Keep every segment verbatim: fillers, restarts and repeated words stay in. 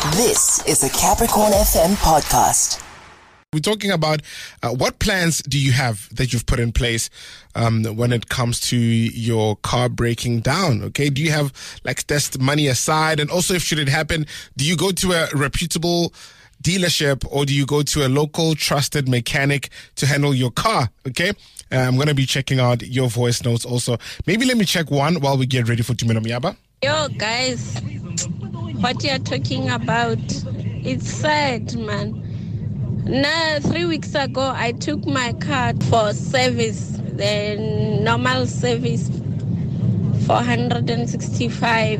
This is a Capricorn F M podcast. We're talking about uh, what plans do you have that you've put in place um, when it comes to your car breaking down, okay? Do you have like test money aside? And also, if should it happen, do you go to a reputable dealership or do you go to a local trusted mechanic to handle your car, okay? Uh, I'm going to be checking out your voice notes also. Maybe let me check one while we get ready for Tumelo Miyaba. Yo, guys, what you're talking about, it's sad, man. Now, three weeks ago, I took my car for service, the normal service, four hundred sixty-five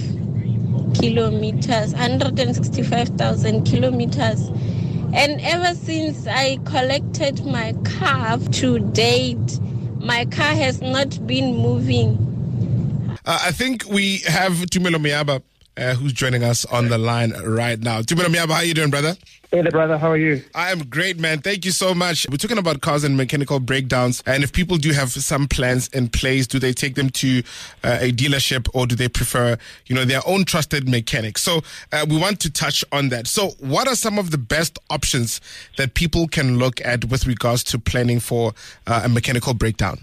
kilometers, one hundred sixty-five thousand kilometers. And ever since I collected my car to date, my car has not been moving. Uh, I think we have Tumelo Miyaba, uh, who's joining us on the line right now. Tumelo Miyaba, how you doing, brother? Hey there, brother. How are you? I am great, man. Thank you so much. We're talking about cars and mechanical breakdowns. And if people do have some plans in place, do they take them to uh, a dealership or do they prefer, you know, their own trusted mechanic? So uh, we want to touch on that. So what are some of the best options that people can look at with regards to planning for uh, a mechanical breakdown?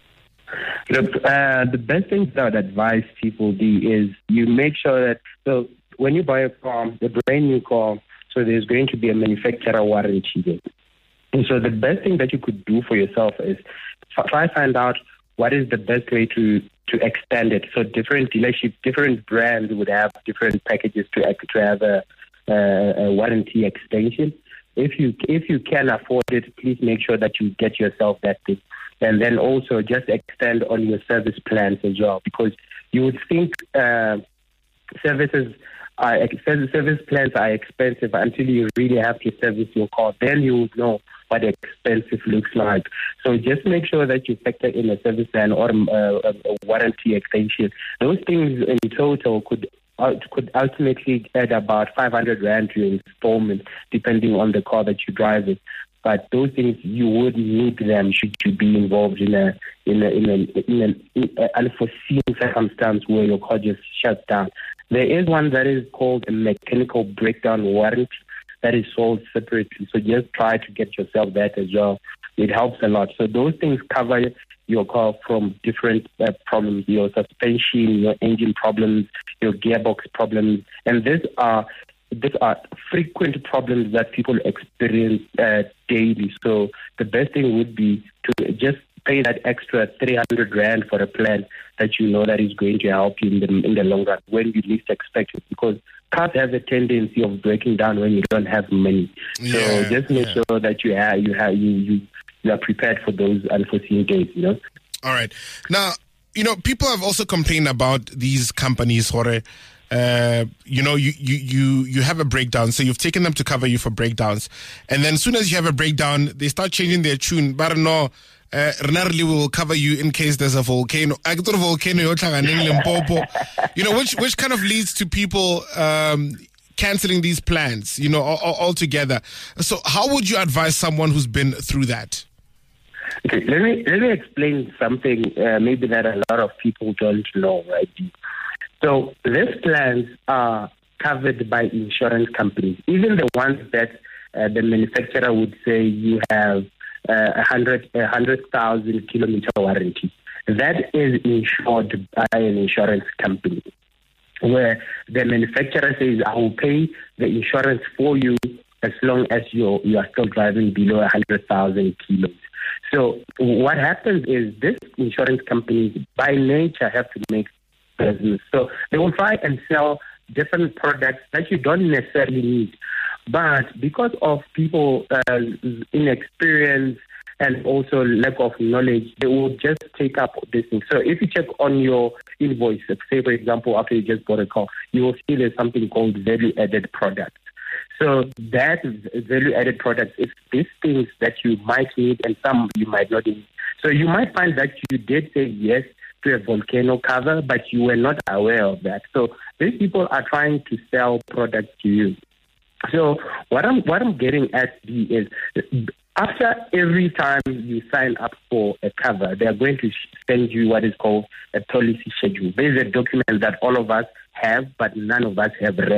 Look, uh, the best thing that I would advise people do is you make sure that, so when you buy a car, a brand new car, so there's going to be a manufacturer warranty there. And so the best thing that you could do for yourself is try to find out what is the best way to, to extend it. So different dealerships, different brands would have different packages to, to have a, a, a warranty extension. If you if you can afford it, please make sure that you get yourself that thing. And then also just extend on your service plans as well, because you would think uh, services are, service plans are expensive until you really have to service your car. Then you would know what expensive looks like. So just make sure that you factor in a service plan or uh, a warranty extension. Those things in total could uh, could ultimately add about five hundred rand to your installment, depending on the car that you drive it. But those things, you would need them should you be involved in a in a in a in an unforeseen circumstance where your car just shuts down. There is one that is called a mechanical breakdown warranty that is sold separately. So just try to get yourself that as well. It helps a lot. So those things cover your car from different uh, problems, your suspension, your engine problems, your gearbox problems, and these are These are frequent problems that people experience uh, daily. So the best thing would be to just pay that extra three hundred rand for a plan that you know that is going to help you in the in the long run when you least expect it. Because cars have a tendency of breaking down when you don't have money. Yeah, so just make yeah. sure that you have you have you you you are prepared for those unforeseen days. You know. All right. Now, you know, people have also complained about these companies, Jorge. Uh, you know, you, you, you, you have a breakdown, so you've taken them to cover you for breakdowns. And then as soon as you have a breakdown, they start changing their tune. But no, uh, we will cover you in case there's a volcano. volcano, you know, which, which kind of leads to people um, canceling these plans, you know, all, all, altogether. So how would you advise someone who's been through that? Okay, let me, let me explain something uh, maybe that a lot of people don't know, right? So these plans are covered by insurance companies, even the ones that uh, the manufacturer would say you have uh, a hundred a hundred thousand kilometer warranty. That is insured by an insurance company, where the manufacturer says, "I will pay the insurance for you as long as you you are still driving below a hundred thousand kilos." So what happens is this insurance companies by nature have to make business. So they will try and sell different products that you don't necessarily need. But because of people uh, inexperience and also lack of knowledge, they will just take up this thing. So if you check on your invoice, say for example, after you just bought a car, you will see there's something called value-added products. So that value-added products is these things that you might need and some you might not need. So you might find that you did say yes to a volcano cover, but you were not aware of that. So these people are trying to sell products to you. So what I'm what I'm getting at is after every time you sign up for a cover, they are going to send you what is called a policy schedule. There is a document that all of us have, but none of us have read.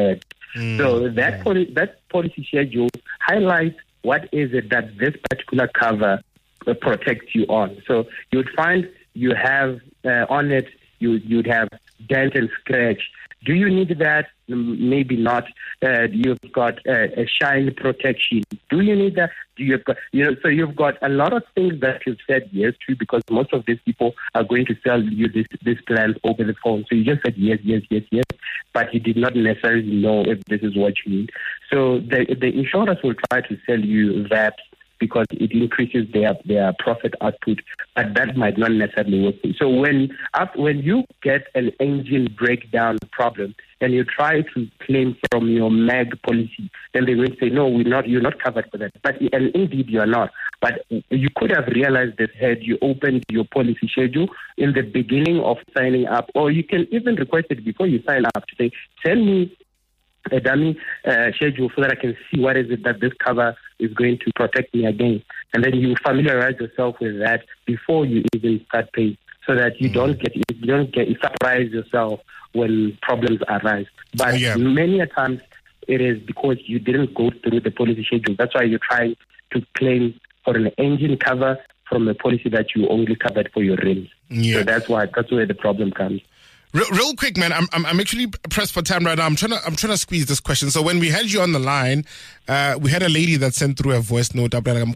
Mm. So that poli- that policy schedule highlights what is it that this particular cover uh, protects you on. So you'd find you have uh, on it, you, you'd have dent and scratch. Do you need that? Maybe not. Uh, you've got uh, a shine protection. Do you need that? Do you got, you know? So you've got a lot of things that you've said yes to, because most of these people are going to sell you this this plans over the phone. So you just said yes, yes, yes, yes, but you did not necessarily know if this is what you need. So the the insurers will try to sell you that because it increases their, their profit output, but that might not necessarily work. So when after, when you get an engine breakdown problem and you try to claim from your M A G policy, then they will say, no, we're not, you're not covered for that. But and indeed you are not. But you could have realized this had you opened your policy schedule in the beginning of signing up, or you can even request it before you sign up to say, send me a dummy uh, schedule so that I can see what is it that this cover is going to protect me against. And then you familiarize yourself with that before you even start paying, so that you mm. don't get you don't get you surprise yourself when problems arise. But yeah. many a times it is because you didn't go through the policy schedule. That's why you're trying to claim for an engine cover from a policy that you only covered for your rims. Yeah. So that's why that's where the problem comes. Real, real quick, man. I'm, I'm I'm actually pressed for time right now. I'm trying to I'm trying to squeeze this question. So when we had you on the line, uh, we had a lady that sent through a voice note uh, to a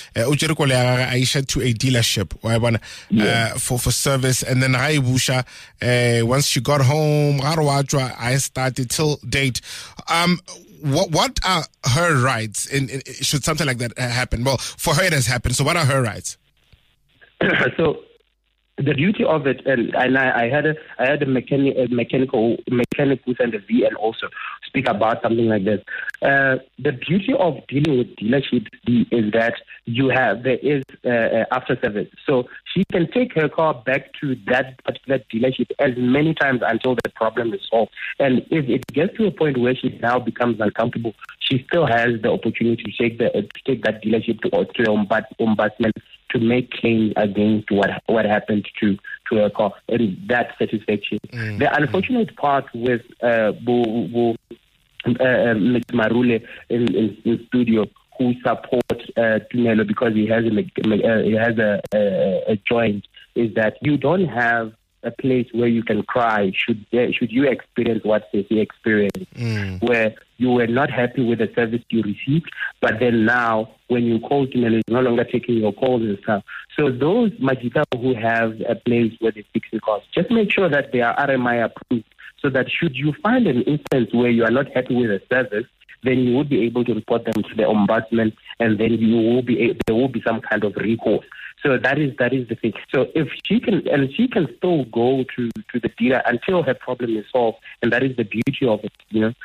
dealership uh, for for service, and then uh, once she got home, I started till date. Um, what what are her rights? In, in should something like that happen? Well, for her it has happened. So what are her rights? So. The beauty of it, and, and I, I had a I had a, mechanic, a mechanical mechanic who sent a V N also speak about something like this. Uh, the beauty of dealing with dealerships is that you have there is uh, after service, so she can take her car back to that particular dealership as many times until the problem is solved. And if it gets to a point where she now becomes uncomfortable, she still has the opportunity to take the to take that dealership to to the ombudsman to make claims against what what happened to, to her car, and that satisfaction. Mm. The unfortunate part with uh, Bo, Bo, uh, Mister Marule in, in, in studio, who supports uh, Tumelo because he has a uh, he has a, a, a joint, is that you don't have a place where you can cry should uh, should you experience what he experienced, mm. where you were not happy with the service you received, but then now when you call Tumelo, he's no longer taking your calls and stuff. So those Majita who have a place where they fix the cars, just make sure that they are R M I approved, so that should you find an instance where you are not happy with the service, then you would be able to report them to the ombudsman, and then you will be able, there will be some kind of recourse. So that is that is the thing. So if she can, and she can still go to, to the dealer until her problem is solved, and that is the beauty of it, you know.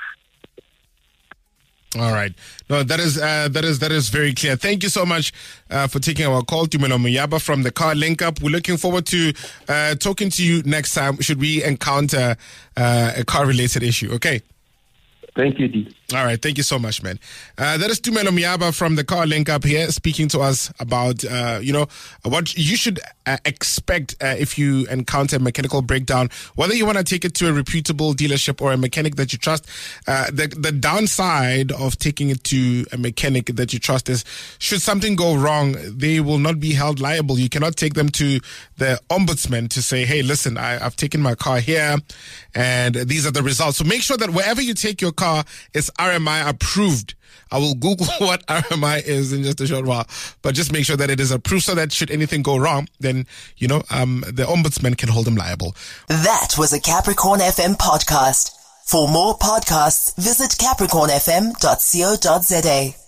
All right. No, that is uh, that is that is very clear. Thank you so much uh, for taking our call, Tumelo Muyaba from the Car Link Up. We're looking forward to uh, talking to you next time should we encounter uh, a car-related issue. Okay. Thank you, D. All right. Thank you so much, man. Uh, that is Tumelo Muyaba from the Car Link Up here, speaking to us about, uh, you know, what you should uh, expect uh, if you encounter a mechanical breakdown, whether you want to take it to a reputable dealership or a mechanic that you trust. Uh, the, the downside of taking it to a mechanic that you trust is, should something go wrong, they will not be held liable. You cannot take them to the ombudsman to say, hey, listen, I, I've taken my car here and these are the results. So make sure that wherever you take your car, it's R M I approved. I will Google what R M I is in just a short while, but just make sure that it is approved so that should anything go wrong, then, you know, um, the ombudsman can hold them liable. That was a Capricorn F M podcast. For more podcasts, visit capricorn f m dot co dot z a.